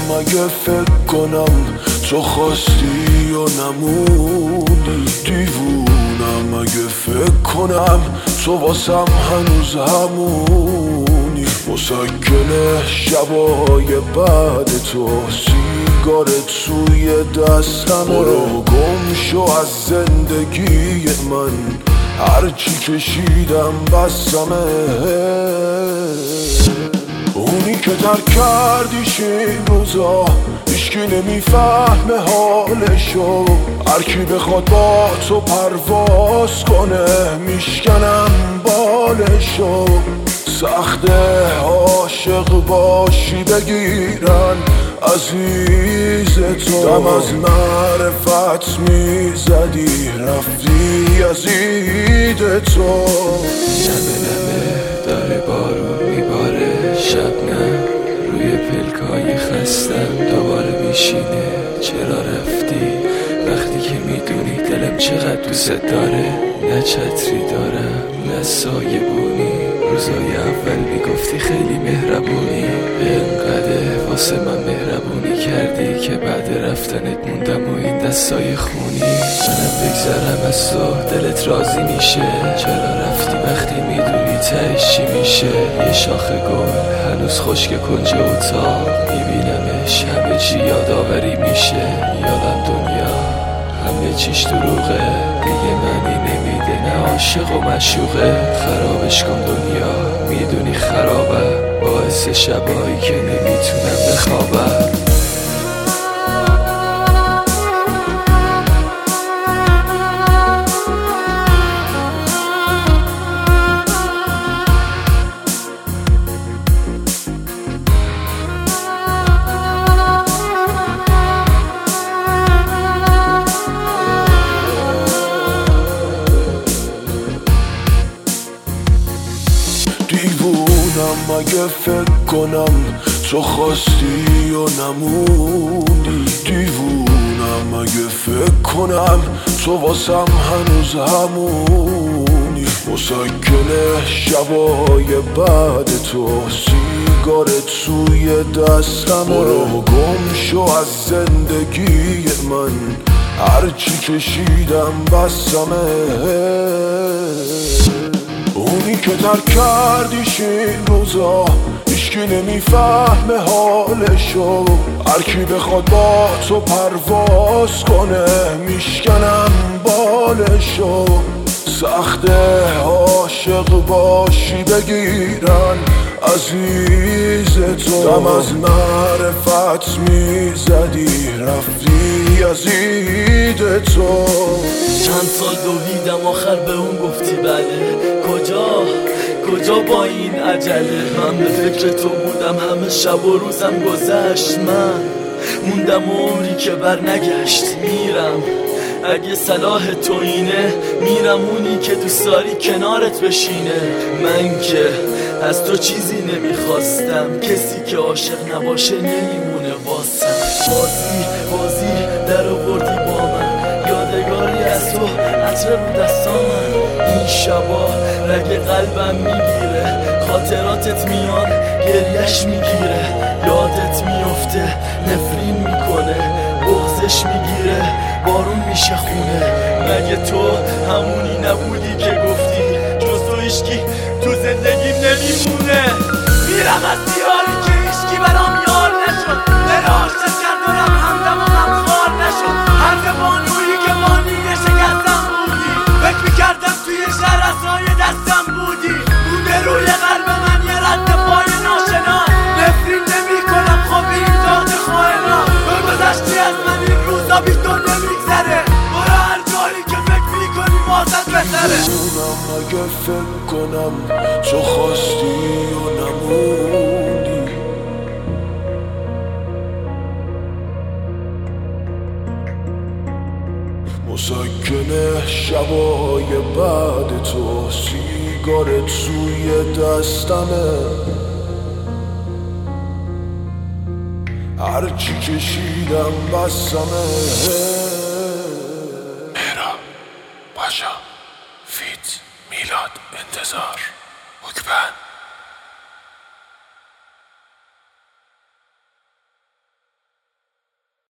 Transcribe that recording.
مگه فکر کنم تو خواستی و نمونی؟ دیوونم مگه فکر کنم تو واسم هنوز همونی؟ مسکن شبای بعد تو سیگار توی دستم، برو گم شو از زندگی من، هرچی کشیدم بسمه. اونی که ترک کردیش این روزا هیچکی نمیفهمه حالشو، هرکی بخواد با تو پرواز کنه میشکنم بالشو. سخته عاشق باشی بگیرن عزیز تو، دم از معرفت میزدی رفتی از اید تو. نمه نمه داره بارون میباره، شبنم روی پلکای خستم دوباره میشینه. چرا رفتی وقتی که میدونی دلم چقدر دوست داره؟ نه چتری دارم نه سایبونی، روزای اول میگفتی خیلی مهربونی، انقدر واسه من مهربونی کردی که بعد رفتنت موندم و این دستای خونی. منم بگذرم از تو دلت راضی میشه؟ چرا رفتی وقتی میدونی تهش چی میشه؟ یه شاخه گل هنوز خشک کنج اتاق میبینمش، همه چی یادآوری میشه. یادم دنیا همه چیش دروغه، دیگه معنی نمیده نه عاشق و مشوقه. خرابش کن دنیا میدونی خرابم، باعث شبایی که نمیتونم بخوابم. دیوونم مگه فکر کنم تو خواستی و نمونی؟ دیوونم مگه فکر کنم تو واسم هنوز همونی؟ مسکن شبای بعد تو سیگار توی دستم، برو گم شو از زندگی من، هرچی کشیدم بسمه. اونی که ترک کردیش این روزا هیچکی نمیفهمه حالشو، هرکی بخواد با تو پرواز کنه میشکنم بالشو. سخته عاشق باشی بگیرن عزیز تو، دم از معرفت میزدی رفتی از اید تو. چند سال دویدم آخر به اون گفتی بله، کجا با این عجله؟ من به فکر تو بودم همه شب و روزم گذشت، من موندم عمری که بر نگشت. میرم اگه صلاح تو اینه، میرم اونی که دوست داری کنارت بشینه. من که از تو چیزی نمیخواستم، کسی که عاشق نباشه نمیمونه واسم. بازی در آوردی با من، یادگاری از تو عطر رو دستامم. این شبا رگ قلبم میگیره، خاطراتت میان گریش میگیره. یادت میفته نفرین میکنه، بغزش میگیره بارون میشه خونه. مگه تو همونی نبودی که گفتی جز تو هیچکی تو زندگیم نمیمونه؟ میرم از دیاری که هیچکی برام یار نشد، دل عاشق کرد و رم همدم و غمخوار نشد. حرف بانویی که بانیه شکستم بودی، فکر میکردم توی شهر اسای دستم بودی. بوده روی قلب من یه رد پای ناشنا، نفرین نمی کنم خب این داد خواهنا. گذشتی از من این روزا بی تو نمیگذره، برا هر جایی که فکر میکنی واسط بهتره. دیوونم مگه فکر کنم تو خواستی و نمونی؟ مسکن شبای بعد تو سیگار توی دستمه، هرچی کشیدم بسمه. مهراب پاشا فیت میلاد انتظار حکبن